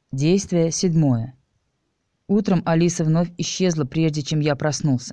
Действие 7. Утром Алиса вновь исчезла, прежде чем я проснулся.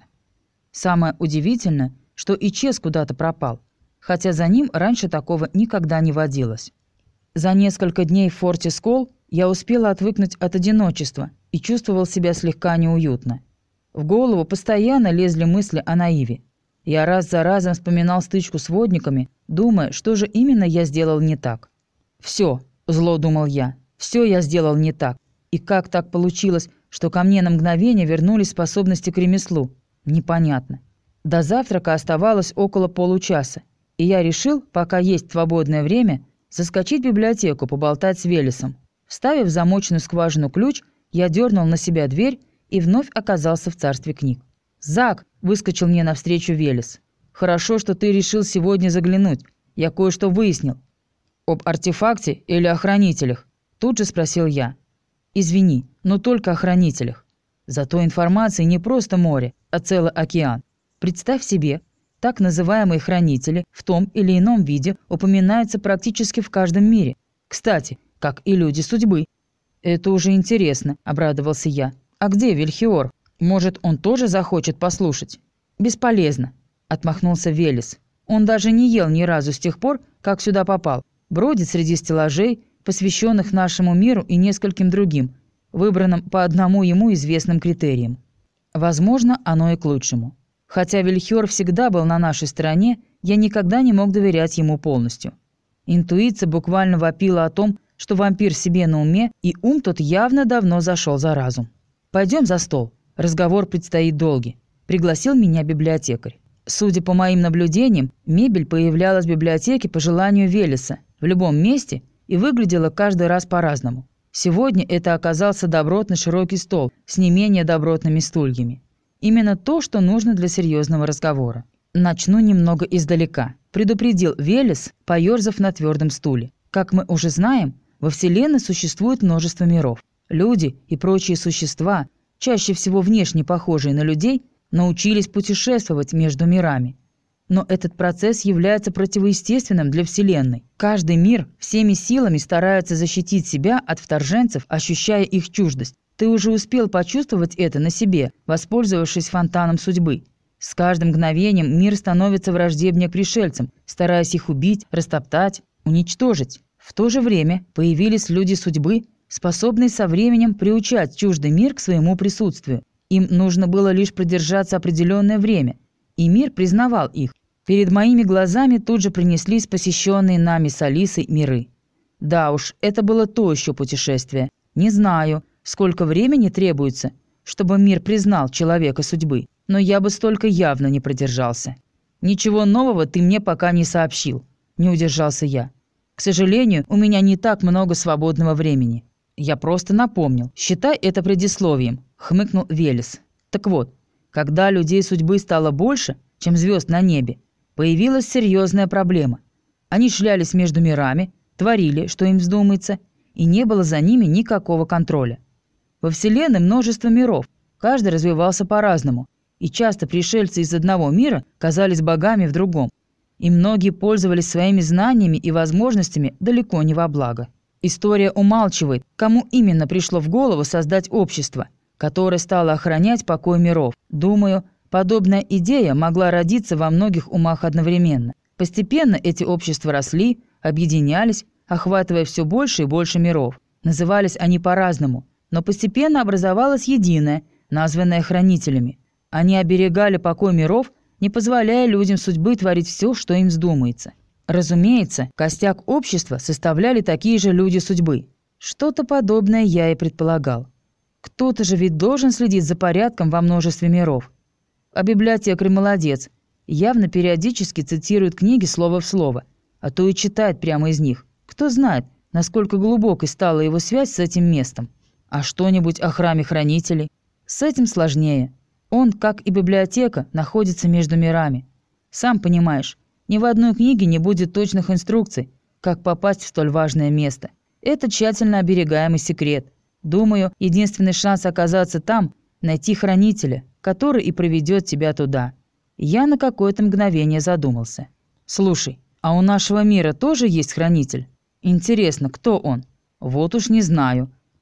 Самое удивительное, что и Чес куда-то пропал, хотя за ним раньше такого никогда не водилось. За несколько дней в форте Скол я успела отвыкнуть от одиночества и чувствовал себя слегка неуютно. В голову постоянно лезли мысли о Наиве. Я раз за разом вспоминал стычку с водниками, думая, что же именно я сделал не так. «Все», — зло думал я, — «все я сделал не так. И как так получилось, что ко мне на мгновение вернулись способности к ремеслу? Непонятно». До завтрака оставалось около получаса, и я решил, пока есть свободное время, заскочить в библиотеку, поболтать с Велесом. Вставив в замочную скважину ключ, я дернул на себя дверь и вновь оказался в царстве книг. «Зак!» – выскочил мне навстречу Велес. «Хорошо, что ты решил сегодня заглянуть. Я кое-что выяснил». «Об артефакте или о хранителях?» – тут же спросил я. «Извини, но только о хранителях. Зато информации не просто море, а целый океан. Представь себе, так называемые хранители в том или ином виде упоминаются практически в каждом мире. Кстати, как и люди судьбы». «Это уже интересно», – обрадовался я. «А где Вильхиор? Может, он тоже захочет послушать?» «Бесполезно», – отмахнулся Велес. «Он даже не ел ни разу с тех пор, как сюда попал. Бродит среди стеллажей, посвященных нашему миру и нескольким другим, выбранным по одному ему известным критериям. Возможно, оно и к лучшему. Хотя Вильхиор всегда был на нашей стороне, я никогда не мог доверять ему полностью. Интуиция буквально вопила о том, что вампир себе на уме, и ум тот явно давно зашел за разум. «Пойдем за стол. Разговор предстоит долгий», – пригласил меня библиотекарь. Судя по моим наблюдениям, мебель появлялась в библиотеке по желанию Велеса в любом месте и выглядела каждый раз по-разному. Сегодня это оказался добротный широкий стол с не менее добротными стульями. Именно то, что нужно для серьезного разговора. «Начну немного издалека», – предупредил Велес, поерзав на твердом стуле. «Как мы уже знаем, во Вселенной существует множество миров. Люди и прочие существа, чаще всего внешне похожие на людей, научились путешествовать между мирами. Но этот процесс является противоестественным для Вселенной. Каждый мир всеми силами старается защитить себя от вторженцев, ощущая их чуждость. Ты уже успел почувствовать это на себе, воспользовавшись фонтаном судьбы. С каждым мгновением мир становится враждебнее к пришельцам, стараясь их убить, растоптать, уничтожить. В то же время появились люди судьбы, способные со временем приучать чуждый мир к своему присутствию. Им нужно было лишь продержаться определенное время, и мир признавал их. Перед моими глазами тут же принеслись посещенные нами с Алисой миры. Да уж, это было то еще путешествие. Не знаю, сколько времени требуется, чтобы мир признал человека судьбы, но я бы столько явно не продержался. «Ничего нового ты мне пока не сообщил», – не удержался я. «К сожалению, у меня не так много свободного времени». «Я просто напомнил. Считай это предисловием», – хмыкнул Велес. «Так вот, когда людей судьбы стало больше, чем звезд на небе, появилась серьезная проблема. Они шлялись между мирами, творили, что им вздумается, и не было за ними никакого контроля. Во Вселенной множество миров, каждый развивался по-разному, и часто пришельцы из одного мира казались богами в другом, и многие пользовались своими знаниями и возможностями далеко не во благо. История умалчивает, кому именно пришло в голову создать общество, которое стало охранять покой миров. Думаю, подобная идея могла родиться во многих умах одновременно. Постепенно эти общества росли, объединялись, охватывая все больше и больше миров. Назывались они по-разному, но постепенно образовалось единое, названное хранителями. Они оберегали покой миров, не позволяя людям судьбы творить все, что им вздумается. Разумеется, костяк общества составляли такие же люди судьбы. Что-то подобное я и предполагал. Кто-то же ведь должен следить за порядком во множестве миров. А библиотекарь молодец. Явно периодически цитирует книги слово в слово, а то и читает прямо из них. Кто знает, насколько глубокой стала его связь с этим местом. А что-нибудь о храме хранителей? С этим сложнее. Он, как и библиотека, находится между мирами. Сам понимаешь, ни в одной книге не будет точных инструкций, как попасть в столь важное место. Это тщательно оберегаемый секрет. Думаю, единственный шанс оказаться там – найти хранителя, который и проведет тебя туда. Я на какое-то мгновение задумался. «Слушай, а у нашего мира тоже есть хранитель? Интересно, кто он?» «Вот уж не знаю», –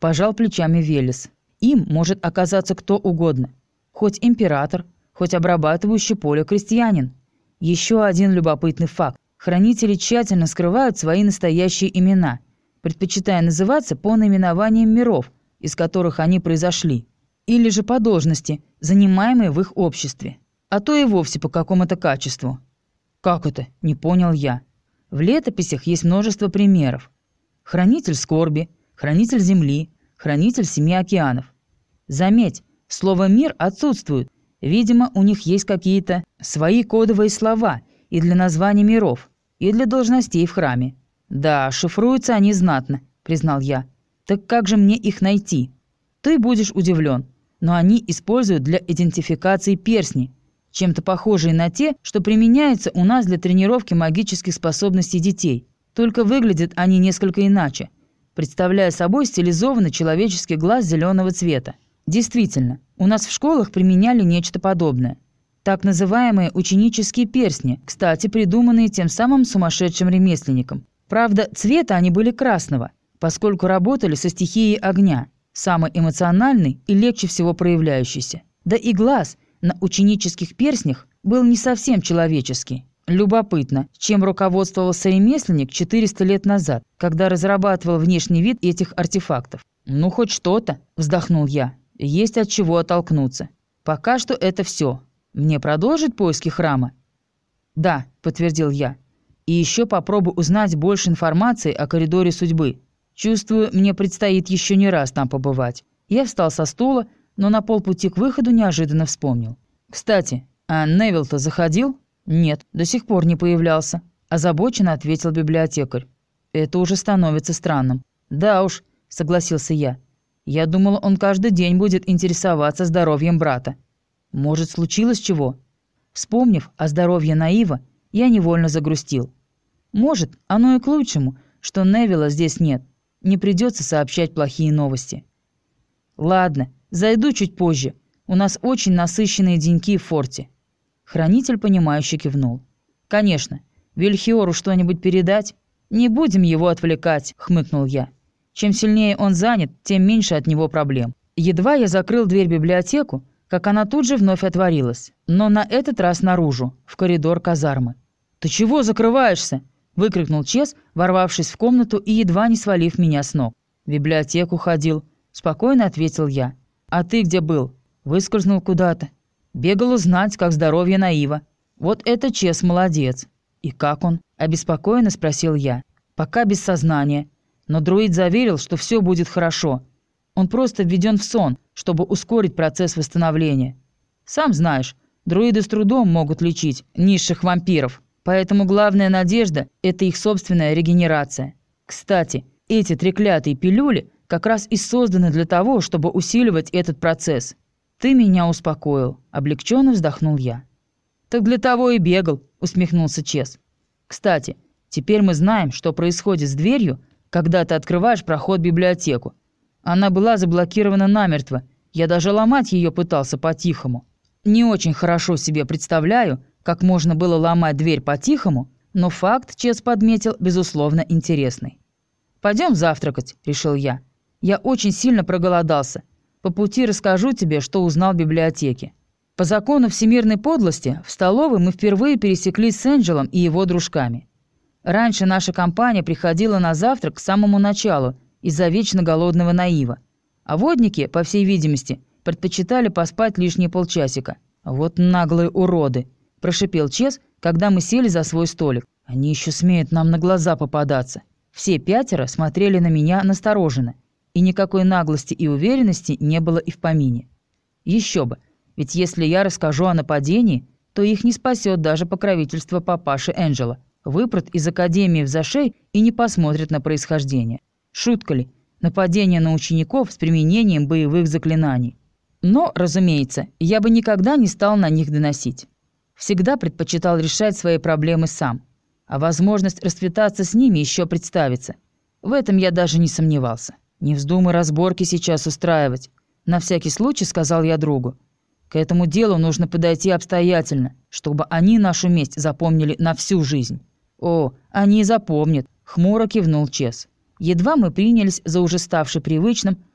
Пожал плечами Велес. Им может оказаться кто угодно. Хоть император, хоть обрабатывающий поле крестьянин. Еще один любопытный факт. Хранители тщательно скрывают свои настоящие имена, предпочитая называться по наименованиям миров, из которых они произошли, или же по должности, занимаемой в их обществе, а то и вовсе по какому-то качеству. «Как это?» – не понял я. В летописях есть множество примеров. Хранитель скорби, хранитель земли, хранитель 7 океанов. Заметь, слово «мир» отсутствует. Видимо, у них есть какие-то свои кодовые слова и для названий миров, и для должностей в храме. «Да, шифруются они знатно», – признал я. «Так как же мне их найти?» «Ты будешь удивлен, но они используют для идентификации перстни, чем-то похожие на те, что применяются у нас для тренировки магических способностей детей. Только выглядят они несколько иначе, представляя собой стилизованный человеческий глаз зеленого цвета. Действительно, у нас в школах применяли нечто подобное. Так называемые ученические перстни, кстати, придуманные тем самым сумасшедшим ремесленником. Правда, цвета они были красного, поскольку работали со стихией огня, самой эмоциональной и легче всего проявляющейся. Да и глаз на ученических перстнях был не совсем человеческий. Любопытно, чем руководствовался ремесленник 400 лет назад, когда разрабатывал внешний вид этих артефактов. «Ну, хоть что-то», – вздохнул я. «Есть от чего оттолкнуться. Пока что это все. Мне продолжить поиски храма?» «Да», – подтвердил я. «И еще попробую узнать больше информации о коридоре судьбы. Чувствую, мне предстоит еще не раз там побывать». Я встал со стула, но на полпути к выходу неожиданно вспомнил. «Кстати, а Невилл-то заходил?» «Нет, до сих пор не появлялся», – озабоченно ответил библиотекарь. «Это уже становится странным». «Да уж», – согласился я. «Я думал, он каждый день будет интересоваться здоровьем брата. Может, случилось чего?» Вспомнив о здоровье Наива, я невольно загрустил. Может, оно и к лучшему, что Невилла здесь нет. Не придется сообщать плохие новости. «Ладно, зайду чуть позже. У нас очень насыщенные деньки в форте». Хранитель, понимающе кивнул. «Конечно. Вильхиору что-нибудь передать?» «Не будем его отвлекать», — хмыкнул я. «Чем сильнее он занят, тем меньше от него проблем». Едва я закрыл дверь в библиотеку, как она тут же вновь отворилась, но на этот раз наружу, в коридор казармы. «Ты чего закрываешься?» — выкрикнул Чес, ворвавшись в комнату и едва не свалив меня с ног. «В библиотеку ходил», — спокойно ответил я. «А ты где был?» «Выскользнул куда-то. Бегал узнать, как здоровье Наива». «Вот это Чес молодец». «И как он?» — обеспокоенно спросил я. «Пока без сознания. Но друид заверил, что все будет хорошо. Он просто введен в сон, чтобы ускорить процесс восстановления. Сам знаешь, друиды с трудом могут лечить низших вампиров, поэтому главная надежда – это их собственная регенерация. Кстати, эти треклятые пилюли как раз и созданы для того, чтобы усиливать этот процесс». «Ты меня успокоил», – облегченно вздохнул я. «Так для того и бегал», – усмехнулся Чес. «Кстати, теперь мы знаем, что происходит с дверью, когда ты открываешь проход в библиотеку. Она была заблокирована намертво, я даже ломать ее пытался по-тихому. Не очень хорошо себе представляю, как можно было ломать дверь по-тихому, но факт, Чес подметил, безусловно интересный». «Пойдем завтракать», – решил я. «Я очень сильно проголодался. По пути расскажу тебе, что узнал в библиотеке». По закону всемирной подлости в столовой мы впервые пересеклись с Энджелом и его дружками. Раньше наша компания приходила на завтрак к самому началу из-за вечно голодного Наива. А водники, по всей видимости, предпочитали поспать лишние полчасика. «Вот наглые уроды», – прошипел Чес, когда мы сели за свой столик. «Они еще смеют нам на глаза попадаться». Все 5 смотрели на меня настороженно, и никакой наглости и уверенности не было и в помине. Еще бы, ведь если я расскажу о нападении, то их не спасет даже покровительство папаши Энджела. Выпрут из академии в зашей и не посмотрят на происхождение. Шутка ли? Нападение на учеников с применением боевых заклинаний. Но, разумеется, я бы никогда не стал на них доносить. Всегда предпочитал решать свои проблемы сам. А возможность расквитаться с ними еще представится. В этом я даже не сомневался. «Не вздумай разборки сейчас устраивать», — на всякий случай сказал я другу. «К этому делу нужно подойти обстоятельно, чтобы они нашу месть запомнили на всю жизнь». «О, они и запомнят», — хмуро кивнул Чес. Едва мы принялись за уже ставший привычным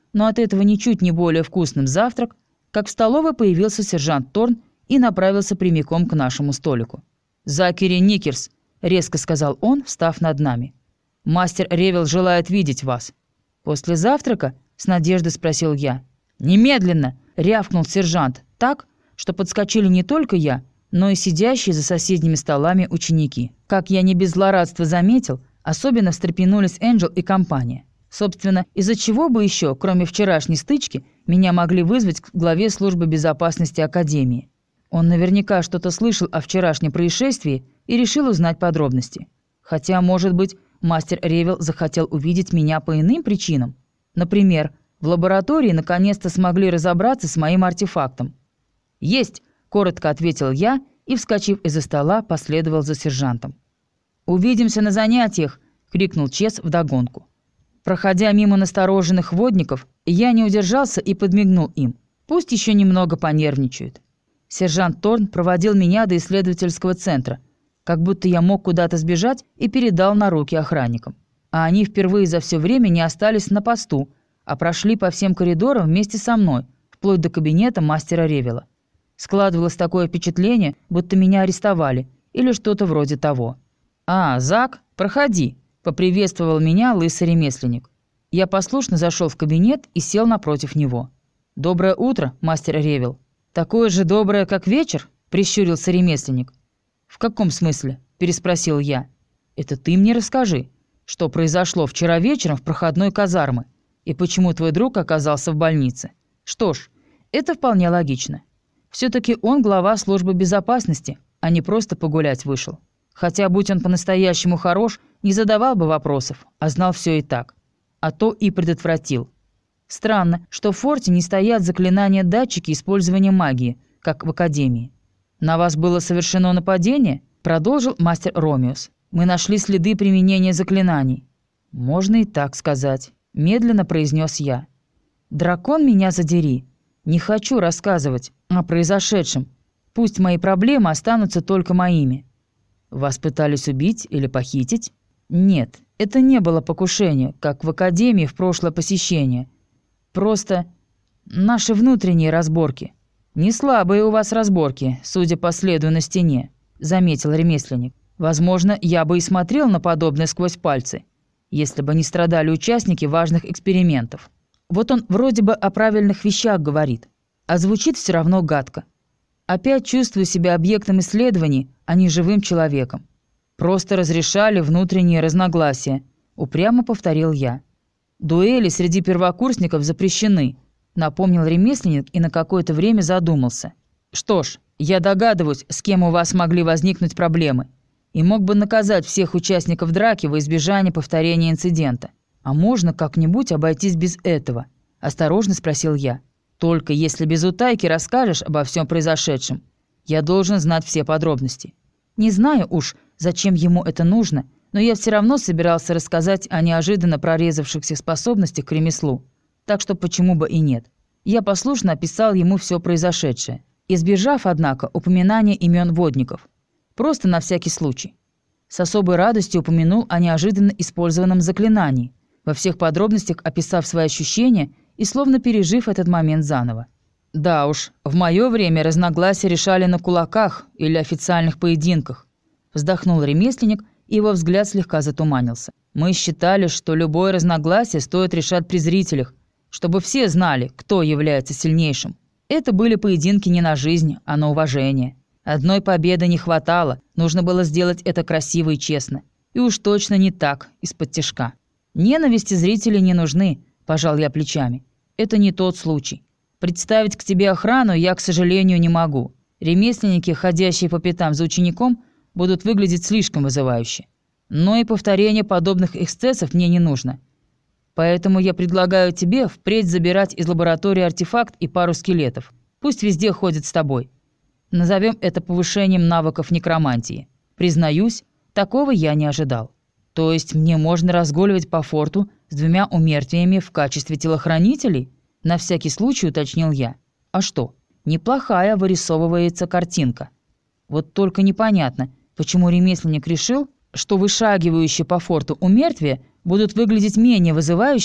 но от этого ничуть не более вкусным завтрак, как в столовой появился сержант Торн и направился прямиком к нашему столику. «Закери Никерс», — резко сказал он, встав над нами. «Мастер Ревел желает видеть вас». «После завтрака?» — с надеждой спросил я. «Немедленно!» — рявкнул сержант так, что подскочили не только я, но и сидящие за соседними столами ученики. Как я не без злорадства заметил, особенно встрепенулись Энджел и компания. Собственно, из-за чего бы еще, кроме вчерашней стычки, меня могли вызвать к главе службы безопасности Академии. Он наверняка что-то слышал о вчерашнем происшествии и решил узнать подробности. Хотя, может быть, мастер Ревел захотел увидеть меня по иным причинам. Например, в лаборатории наконец-то смогли разобраться с моим артефактом. «Есть!» – коротко ответил я и, вскочив из-за стола, последовал за сержантом. «Увидимся на занятиях!» – крикнул Чес вдогонку. Проходя мимо настороженных водников, я не удержался и подмигнул им. Пусть еще немного понервничают. Сержант Торн проводил меня до исследовательского центра, как будто я мог куда-то сбежать, и передал на руки охранникам. А они впервые за все время не остались на посту, а прошли по всем коридорам вместе со мной, вплоть до кабинета мастера Ревела. Складывалось такое впечатление, будто меня арестовали, или что-то вроде того. «А, Зак, проходи», — поприветствовал меня лысый ремесленник. Я послушно зашел в кабинет и сел напротив него. «Доброе утро, мастер Ревел». «Такое же доброе, как вечер?» — прищурился ремесленник. «В каком смысле?» — переспросил я. «Это ты мне расскажи, что произошло вчера вечером в проходной казармы, и почему твой друг оказался в больнице. Что ж, это вполне логично. Все-таки он глава службы безопасности, а не просто погулять вышел. Хотя, будь он по-настоящему хорош, не задавал бы вопросов, а знал все и так. А то и предотвратил. Странно, что в форте не стоят заклинания-датчики использования магии, как в Академии. «На вас было совершено нападение?» – продолжил мастер Ромеус. «Мы нашли следы применения заклинаний». «Можно и так сказать», – медленно произнес я. «Дракон, меня задери. Не хочу рассказывать о произошедшем. Пусть мои проблемы останутся только моими». «Вас пытались убить или похитить?» «Нет, это не было покушение, как в Академии в прошлое посещение. Просто наши внутренние разборки». «Не слабые у вас разборки, судя по следу на стене», — заметил ремесленник. «Возможно, я бы и смотрел на подобное сквозь пальцы, если бы не страдали участники важных экспериментов. Вот он вроде бы о правильных вещах говорит, а звучит все равно гадко. Опять чувствую себя объектом исследований, а не живым человеком. Просто разрешали внутренние разногласия», — упрямо повторил я. «Дуэли среди первокурсников запрещены», — напомнил ремесленник и на какое-то время задумался. «Что ж, я догадываюсь, с кем у вас могли возникнуть проблемы, и мог бы наказать всех участников драки во избежание повторения инцидента. А можно как-нибудь обойтись без этого?» — осторожно спросил я. «Только если без утайки расскажешь обо всем произошедшем. Я должен знать все подробности». Не знаю уж, зачем ему это нужно, но я все равно собирался рассказать о неожиданно прорезавшихся способностях к ремеслу. Так что почему бы и нет. Я послушно описал ему все произошедшее, избежав, однако, упоминания имен водников. Просто на всякий случай. С особой радостью упомянул о неожиданно использованном заклинании, во всех подробностях описав свои ощущения и словно пережив этот момент заново. «Да уж, в мое время разногласия решали на кулаках или официальных поединках», вздохнул ремесленник, и его взгляд слегка затуманился. «Мы считали, что любое разногласие стоит решать при зрителях, чтобы все знали, кто является сильнейшим. Это были поединки не на жизнь, а на уважение. Одной победы не хватало, нужно было сделать это красиво и честно. И уж точно не так, из-под тишка. Ненависти зрителей не нужны», – пожал я плечами. «Это не тот случай. Представить к тебе охрану я, к сожалению, не могу. Ремесленники, ходящие по пятам за учеником, будут выглядеть слишком вызывающе. Но и повторение подобных эксцессов мне не нужно. Поэтому я предлагаю тебе впредь забирать из лаборатории артефакт и пару скелетов. Пусть везде ходят с тобой. Назовем это повышением навыков некромантии. Признаюсь, такого я не ожидал. То есть мне можно разгуливать по форту с 2 умертвиями в качестве телохранителей? На всякий случай уточнил я. А что? Неплохая вырисовывается картинка. Вот только непонятно, почему ремесленник решил, что вышагивающие по форту умертвия будут выглядеть менее вызывающе,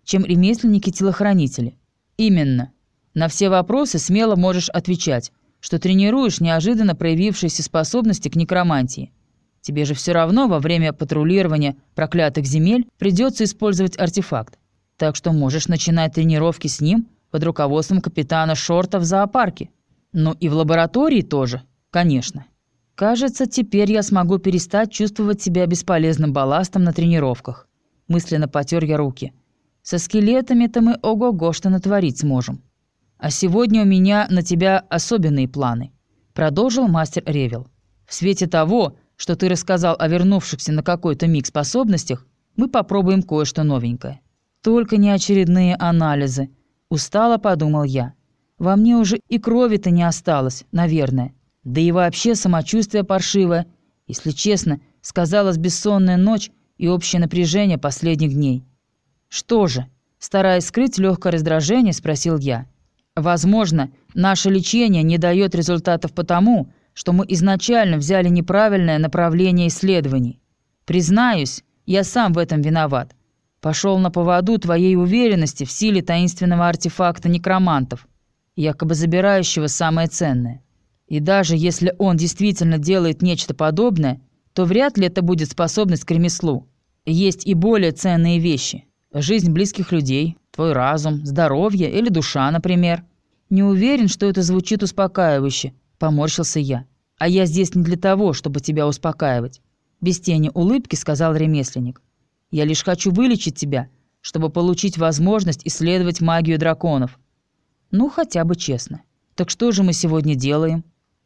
чем ремесленники-телохранители. Именно. На все вопросы смело можешь отвечать, что тренируешь неожиданно проявившиеся способности к некромантии. Тебе же все равно во время патрулирования проклятых земель придется использовать артефакт. Так что можешь начинать тренировки с ним под руководством капитана Шорта в зоопарке. Ну и в лаборатории тоже, конечно. Кажется, теперь я смогу перестать чувствовать себя бесполезным балластом на тренировках. Мысленно потер я руки. Со скелетами-то мы ого-го что натворить сможем. А сегодня у меня на тебя особенные планы. Продолжил мастер Ревел. В свете того, что ты рассказал о вернувшихся на какой-то миг способностях, мы попробуем кое-что новенькое. Только не очередные анализы. Устало подумал я. Во мне уже и крови-то не осталось, наверное. Да и вообще самочувствие паршивое. Если честно, сказалась бессонная ночь и общее напряжение последних дней. Что же, стараясь скрыть легкое раздражение, спросил я. Возможно, наше лечение не дает результатов потому, что мы изначально взяли неправильное направление исследований. Признаюсь, я сам в этом виноват. Пошел на поводу твоей уверенности в силе таинственного артефакта некромантов, якобы забирающего самое ценное. И даже если он действительно делает нечто подобное, то вряд ли это будет способность к ремеслу. Есть и более ценные вещи. Жизнь близких людей, твой разум, здоровье или душа, например. Не уверен, что это звучит успокаивающе, поморщился я. А я здесь не для того, чтобы тебя успокаивать. Без тени улыбки сказал ремесленник. Я лишь хочу вылечить тебя, чтобы получить возможность исследовать магию драконов. Ну, хотя бы честно. Так что же мы сегодня делаем?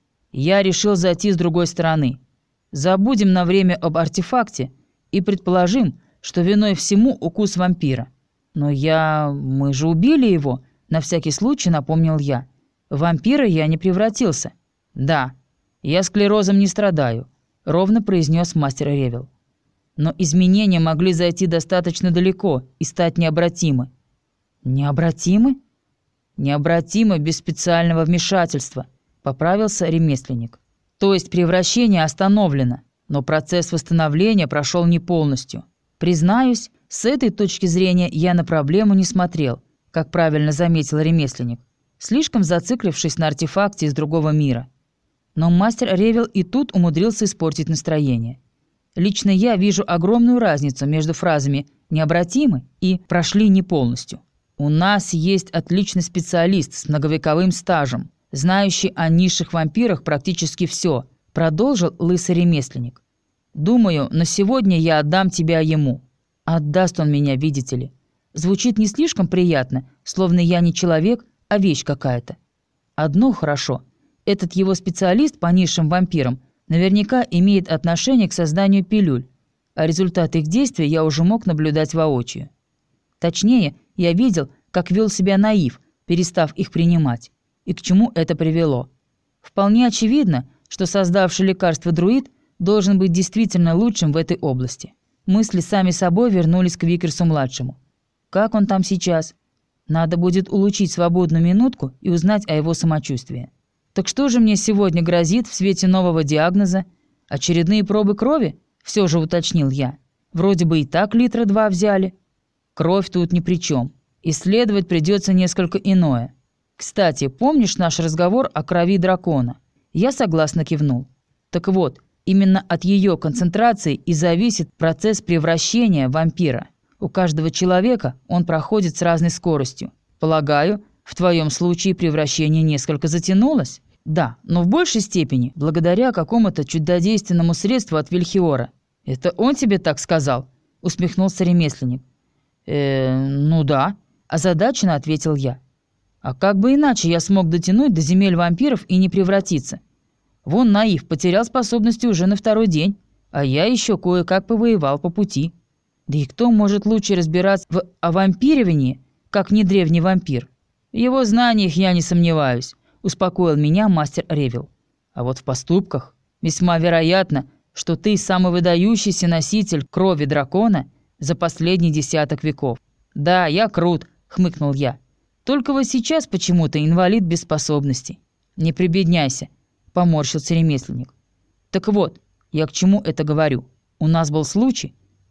Я решил зайти с другой стороны. Забудем на время об артефакте и предположим, что виной всему укус вампира. Но мы же убили его, на всякий случай напомнил я. В вампира я не превратился. Да, я склерозом не страдаю, ровно произнес мастер Ревел. Но изменения могли зайти достаточно далеко и стать необратимы. Необратимы? Необратимы без специального вмешательства, поправился ремесленник. То есть превращение остановлено, но процесс восстановления прошел не полностью. Признаюсь, с этой точки зрения я на проблему не смотрел, как правильно заметил ремесленник, слишком зациклившись на артефакте из другого мира. Но мастер Ревел и тут умудрился испортить настроение. Лично я вижу огромную разницу между фразами «необратимы» и «прошли не полностью». У нас есть отличный специалист с многовековым стажем, знающий о низших вампирах практически все, продолжил лысый ремесленник. Думаю, на сегодня я отдам тебя ему. Отдаст он меня, видите ли. Звучит не слишком приятно, словно я не человек, а вещь какая-то. Одно хорошо. Этот его специалист по низшим вампирам наверняка имеет отношение к созданию пилюль, а результаты их действия я уже мог наблюдать воочию. Точнее, я видел, как вел себя Наив, перестав их принимать, и к чему это привело. Вполне очевидно, что создавший лекарство друид должен быть действительно лучшим в этой области. Мысли сами собой вернулись к Викерсу-младшему. Как он там сейчас? Надо будет улучшить свободную минутку и узнать о его самочувствии. Так что же мне сегодня грозит в свете нового диагноза? Очередные пробы крови? Все же уточнил я. Вроде бы и так 2 литра взяли. Кровь тут ни при чем. Исследовать придется несколько иное. Кстати, помнишь наш разговор о крови дракона? Я согласно кивнул. Так вот, именно от ее концентрации и зависит процесс превращения вампира. У каждого человека он проходит с разной скоростью. Полагаю, в твоем случае превращение несколько затянулось? Да, но в большей степени благодаря какому-то чудодейственному средству от Вильхиора. Это он тебе так сказал? Усмехнулся ремесленник. Ну да, озадаченно ответил я. А как бы иначе я смог дотянуть до земель вампиров и не превратиться? Вон Наив потерял способности уже на 2-й день, а я еще кое-как повоевал по пути. Да и кто может лучше разбираться в овампиривании, как не древний вампир? В его знаниях я не сомневаюсь, успокоил меня мастер Ревел. А вот в поступках весьма вероятно, что ты самый выдающийся носитель крови дракона за последний 10 веков. Да, я крут, хмыкнул я. Только вот сейчас почему-то инвалид без способностей. Не прибедняйся, поморщился ремесленник. Так вот, я к чему это говорю? У нас был случай,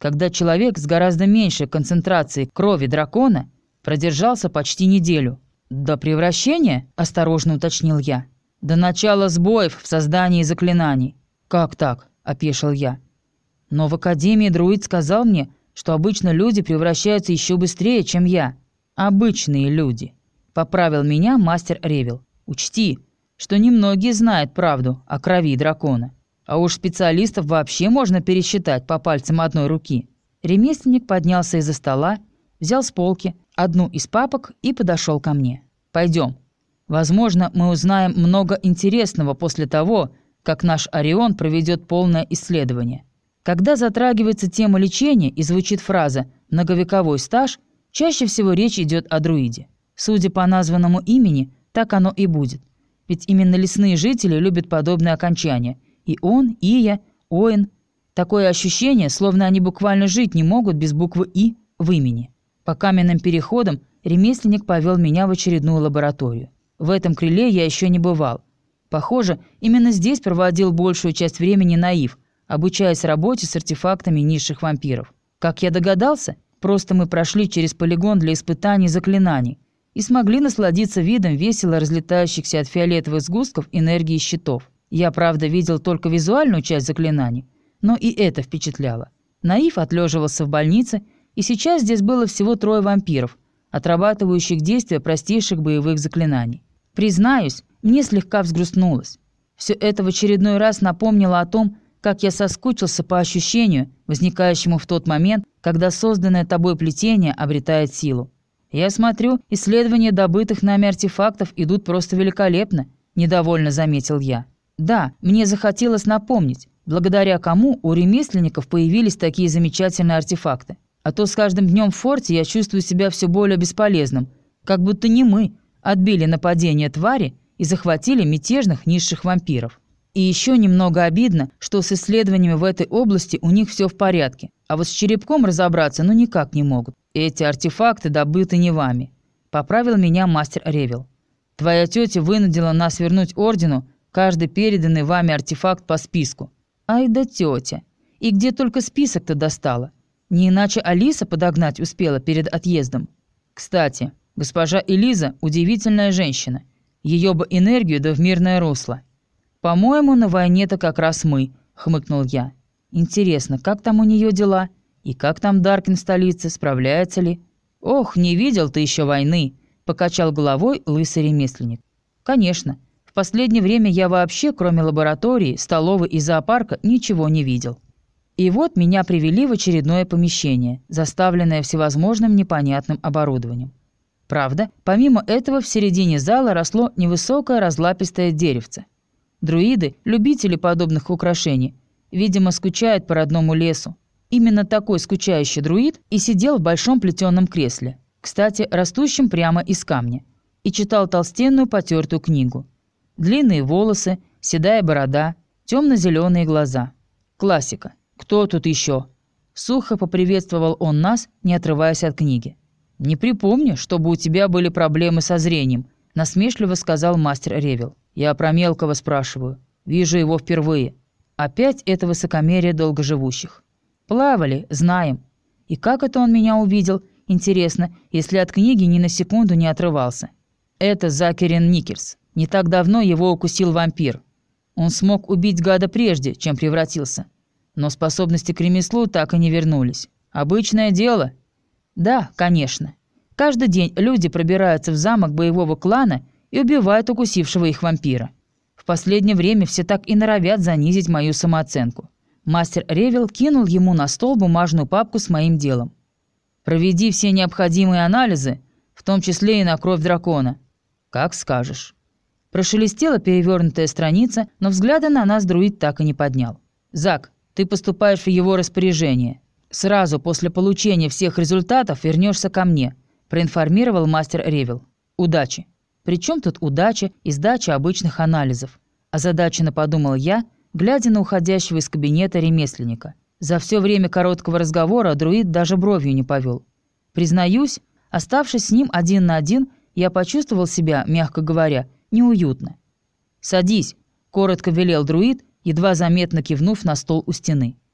когда человек с гораздо меньшей концентрацией крови дракона продержался почти неделю. «До превращения?» – осторожно уточнил я. «До начала сбоев в создании заклинаний». «Как так?» – опешил я. «Но в Академии друид сказал мне, что обычно люди превращаются еще быстрее, чем я». «Обычные люди», – поправил меня мастер Ревел. «Учти, что немногие знают правду о крови дракона. А уж специалистов вообще можно пересчитать по пальцам одной руки». Ремесленник поднялся из-за стола, взял с полки одну из папок и подошел ко мне. «Пойдем. Возможно, мы узнаем много интересного после того, как наш Орион проведет полное исследование». Когда затрагивается тема лечения и звучит фраза «многовековой стаж», чаще всего речь идет о друиде. Судя по названному имени, так оно и будет. Ведь именно лесные жители любят подобные окончания. И он, и я, Оин. Такое ощущение, словно они буквально жить не могут без буквы «и» в имени. По каменным переходам ремесленник повел меня в очередную лабораторию. В этом крыле я еще не бывал. Похоже, именно здесь проводил большую часть времени Наив, обучаясь работе с артефактами низших вампиров. Как я догадался, просто мы прошли через полигон для испытаний заклинаний и смогли насладиться видом весело разлетающихся от фиолетовых сгустков энергии щитов. Я, правда, видел только визуальную часть заклинаний, но и это впечатляло. Наив отлеживался в больнице, и сейчас здесь было всего 3 вампиров, отрабатывающих действия простейших боевых заклинаний. Признаюсь, мне слегка взгрустнулось. Все это в очередной раз напомнило о том, как я соскучился по ощущению, возникающему в тот момент, когда созданное тобой плетение обретает силу. «Я смотрю, исследования добытых нами артефактов идут просто великолепно», – недовольно заметил я. «Да, мне захотелось напомнить, благодаря кому у ремесленников появились такие замечательные артефакты. А то с каждым днем в форте я чувствую себя все более бесполезным, как будто не мы отбили нападение твари и захватили мятежных низших вампиров. И еще немного обидно, что с исследованиями в этой области у них все в порядке, а вот с черепком разобраться никак не могут. Эти артефакты добыты не вами», – поправил меня мастер Ревел. «Твоя тетя вынудила нас вернуть ордену каждый переданный вами артефакт по списку». «Ай да тетя! И где только список-то достала? Не иначе Алиса подогнать успела перед отъездом. Кстати, госпожа Элиза – удивительная женщина. Ее бы энергию да в мирное русло». «По-моему, на войне-то как раз мы», – хмыкнул я. «Интересно, как там у нее дела? И как там Даркин в столице, справляется ли?» «Ох, не видел ты еще войны», – покачал головой лысый ремесленник. «Конечно. В последнее время я вообще, кроме лаборатории, столовой и зоопарка, ничего не видел». И вот меня привели в очередное помещение, заставленное всевозможным непонятным оборудованием. Правда, помимо этого в середине зала росло невысокое разлапистое деревце. Друиды, любители подобных украшений, видимо, скучают по родному лесу. Именно такой скучающий друид и сидел в большом плетеном кресле, кстати, растущем прямо из камня, и читал толстенную потертую книгу. Длинные волосы, седая борода, темно-зеленые глаза. Классика. «Кто тут еще?» Сухо поприветствовал он нас, не отрываясь от книги. «Не припомню, чтобы у тебя были проблемы со зрением», насмешливо сказал мастер Ревел. «Я про мелкого спрашиваю. Вижу его впервые». Опять это высокомерие долгоживущих. «Плавали, знаем. И как это он меня увидел? Интересно, если от книги ни на секунду не отрывался». «Это Закерин Никерс. Не так давно его укусил вампир. Он смог убить гада прежде, чем превратился. Но способности к ремеслу так и не вернулись. Обычное дело?» «Да, конечно. Каждый день люди пробираются в замок боевого клана и убивают укусившего их вампира. В последнее время все так и норовят занизить мою самооценку». Мастер Ревел кинул ему на стол бумажную папку с моим делом. «Проведи все необходимые анализы, в том числе и на кровь дракона». «Как скажешь». Прошелестела перевернутая страница, но взгляда на нас друид так и не поднял. «Зак, ты поступаешь в его распоряжение. Сразу после получения всех результатов вернешься ко мне», – проинформировал мастер Ревел. «Удачи». «При чем тут удача и сдача обычных анализов?» Озадаченно подумал я, глядя на уходящего из кабинета ремесленника. За все время короткого разговора друид даже бровью не повел. Признаюсь, оставшись с ним один на один, я почувствовал себя, мягко говоря, неуютно. «Садись», – коротко велел друид, едва заметно кивнув на стол у стены.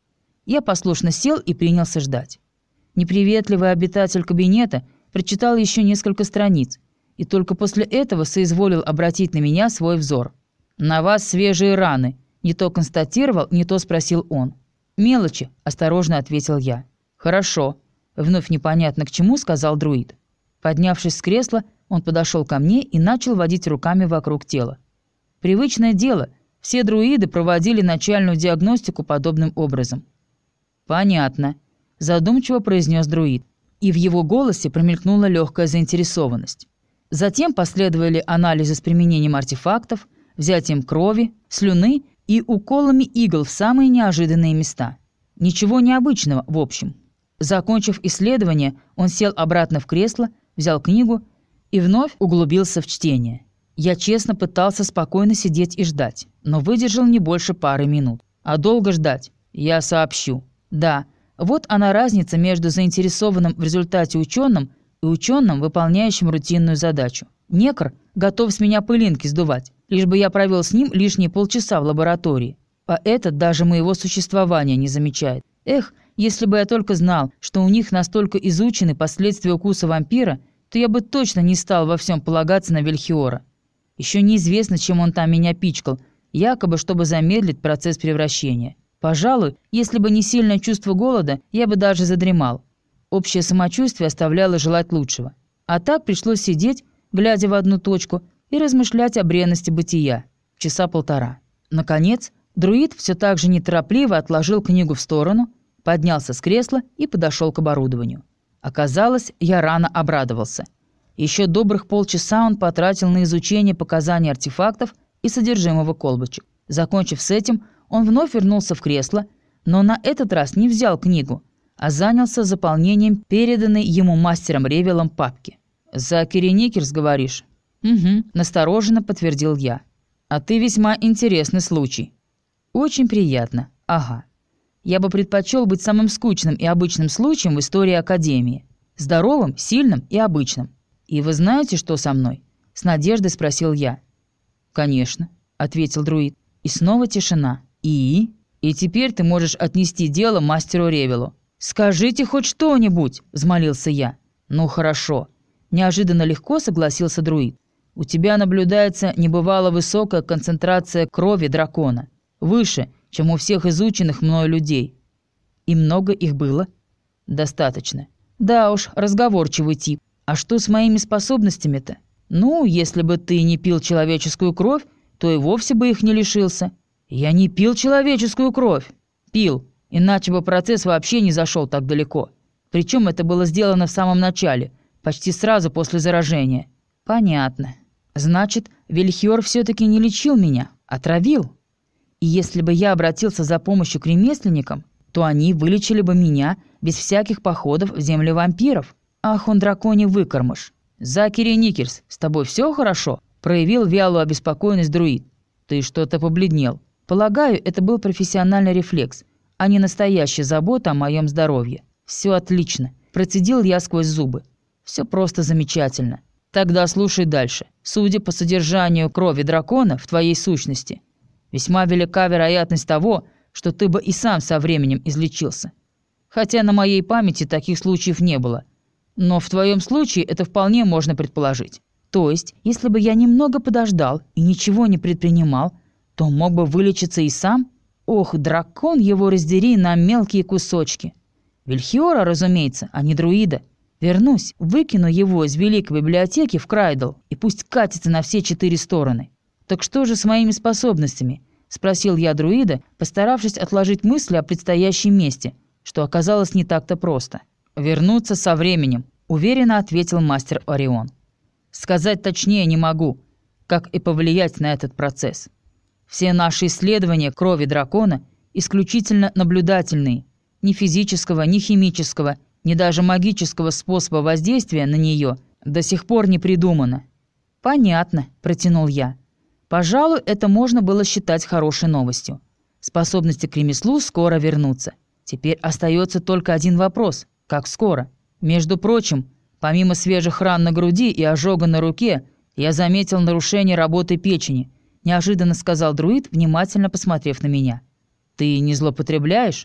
Я послушно сел и принялся ждать. Неприветливый обитатель кабинета прочитал еще несколько страниц и только после этого соизволил обратить на меня свой взор. «На вас свежие раны», — не то констатировал, не то спросил он. «Мелочи», — осторожно ответил я. «Хорошо», — вновь непонятно к чему сказал друид. Поднявшись с кресла, он подошел ко мне и начал водить руками вокруг тела. Привычное дело, все друиды проводили начальную диагностику подобным образом. «Понятно», — задумчиво произнес друид, и в его голосе промелькнула легкая заинтересованность. Затем последовали анализы с применением артефактов, взятием крови, слюны и уколами игл в самые неожиданные места. Ничего необычного, в общем. Закончив исследование, он сел обратно в кресло, взял книгу и вновь углубился в чтение. Я честно пытался спокойно сидеть и ждать, но выдержал не больше пары минут. А долго ждать? Я сообщу. Да, вот она разница между заинтересованным в результате ученым и ученым, выполняющим рутинную задачу. Некр готов с меня пылинки сдувать, лишь бы я провел с ним лишние полчаса в лаборатории. А этот даже моего существования не замечает. Эх, если бы я только знал, что у них настолько изучены последствия укуса вампира, то я бы точно не стал во всем полагаться на Вильхиора. Еще неизвестно, чем он там меня пичкал, якобы чтобы замедлить процесс превращения. Пожалуй, если бы не сильное чувство голода, я бы даже задремал. Общее самочувствие оставляло желать лучшего. А так пришлось сидеть, глядя в одну точку, и размышлять о бренности бытия. Часа полтора. Наконец, друид все так же неторопливо отложил книгу в сторону, поднялся с кресла и подошел к оборудованию. Оказалось, я рано обрадовался. Еще добрых полчаса он потратил на изучение показаний артефактов и содержимого колбочек. Закончив с этим, он вновь вернулся в кресло, но на этот раз не взял книгу, а занялся заполнением переданной ему мастером Ревелом папки. «За Киреникерс, говоришь?» «Угу», – настороженно подтвердил я. «А ты весьма интересный случай». «Очень приятно. Ага. Я бы предпочел быть самым скучным и обычным случаем в истории Академии. Здоровым, сильным и обычным. И вы знаете, что со мной?» – с надеждой спросил я. «Конечно», – ответил друид. И снова тишина. «И теперь ты можешь отнести дело мастеру Ревелу». «Скажите хоть что-нибудь», – взмолился я. «Ну хорошо». Неожиданно легко согласился друид. «У тебя наблюдается небывало высокая концентрация крови дракона. Выше, чем у всех изученных мною людей». «И много их было?» «Достаточно». «Да уж, разговорчивый тип. А что с моими способностями-то? Ну, если бы ты не пил человеческую кровь, то и вовсе бы их не лишился». «Я не пил человеческую кровь». «Пил, иначе бы процесс вообще не зашел так далеко. Причем это было сделано в самом начале, почти сразу после заражения». «Понятно. Значит, Вильхиор все-таки не лечил меня, отравил. И если бы я обратился за помощью к ремесленникам, то они вылечили бы меня без всяких походов в земли вампиров. Ах, он драконий выкормыш. Закири Никерс, с тобой все хорошо?» Проявил вялую обеспокоенность друид. «Ты что-то побледнел». Полагаю, это был профессиональный рефлекс, а не настоящая забота о моем здоровье. «Все отлично», – процедил я сквозь зубы. «Все просто замечательно. Тогда слушай дальше. Судя по содержанию крови дракона в твоей сущности, весьма велика вероятность того, что ты бы и сам со временем излечился. Хотя на моей памяти таких случаев не было. Но в твоем случае это вполне можно предположить. То есть, если бы я немного подождал и ничего не предпринимал, то мог бы вылечиться и сам? Ох, дракон его раздери на мелкие кусочки. Вильхиора, разумеется, а не друида. Вернусь, выкину его из великой библиотеки в Крайдл, и пусть катится на все 4 стороны. Так что же с моими способностями?» – спросил я друида, постаравшись отложить мысли о предстоящем месте, что оказалось не так-то просто. «Вернуться со временем», – уверенно ответил мастер Орион. «Сказать точнее не могу, как и повлиять на этот процесс. Все наши исследования крови дракона исключительно наблюдательные. Ни физического, ни химического, ни даже магического способа воздействия на нее до сих пор не придумано». «Понятно», – протянул я. «Пожалуй, это можно было считать хорошей новостью. Способности к ремеслу скоро вернутся. Теперь остается только один вопрос – как скоро? Между прочим, помимо свежих ран на груди и ожога на руке, я заметил нарушение работы печени», – неожиданно сказал друид, внимательно посмотрев на меня. «Ты не злоупотребляешь?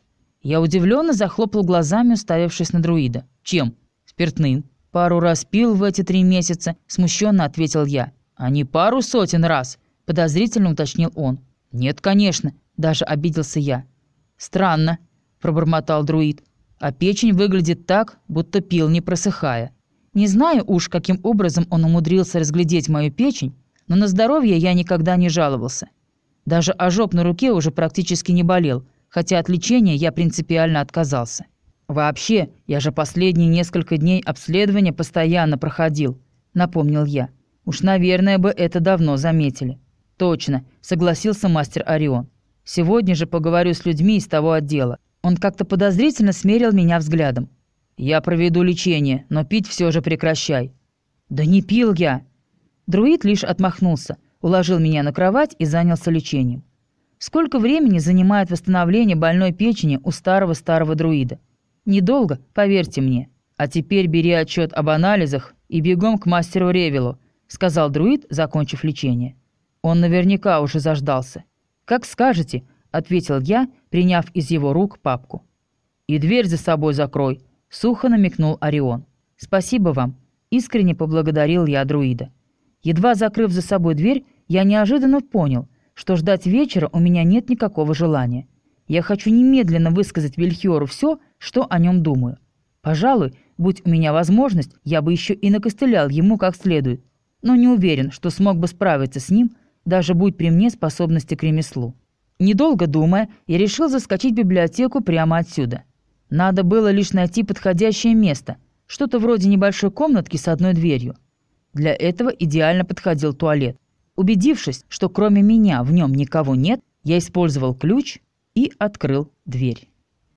Я удивленно захлопал глазами, уставившись на друида. «Чем?» «Спиртным». «Пару раз пил в эти 3 месяца», – смущенно ответил я. «А не пару сотен раз?» – подозрительно уточнил он. «Нет, конечно», – даже обиделся я. «Странно», – пробормотал друид. «А печень выглядит так, будто пил, не просыхая». Не знаю уж, каким образом он умудрился разглядеть мою печень, но на здоровье я никогда не жаловался. Даже ожог на руке уже практически не болел, хотя от лечения я принципиально отказался. «Вообще, я же последние несколько дней обследования постоянно проходил», — напомнил я. «Уж, наверное, бы это давно заметили». «Точно», — согласился мастер Орион. «Сегодня же поговорю с людьми из того отдела». Он как-то подозрительно смерил меня взглядом. «Я проведу лечение, но пить все же прекращай». «Да не пил я». Друид лишь отмахнулся, уложил меня на кровать и занялся лечением. Сколько времени занимает восстановление больной печени у старого друида? Недолго, поверьте мне. А теперь бери отчет об анализах и бегом к мастеру Ревелу, сказал друид, закончив лечение. Он наверняка уже заждался. «Как скажете», — ответил я, приняв из его рук папку. «И дверь за собой закрой», — сухо намекнул Орион. «Спасибо вам», — искренне поблагодарил я друида. Едва закрыв за собой дверь, я неожиданно понял, что ждать вечера у меня нет никакого желания. Я хочу немедленно высказать Вильхиору все, что о нем думаю. Пожалуй, будь у меня возможность, я бы еще и накостылял ему как следует, но не уверен, что смог бы справиться с ним, даже будь при мне способности к ремеслу. Недолго думая, я решил заскочить в библиотеку прямо отсюда. Надо было лишь найти подходящее место, что-то вроде небольшой комнатки с одной дверью. Для этого идеально подходил туалет. Убедившись, что кроме меня в нем никого нет, я использовал ключ и открыл дверь.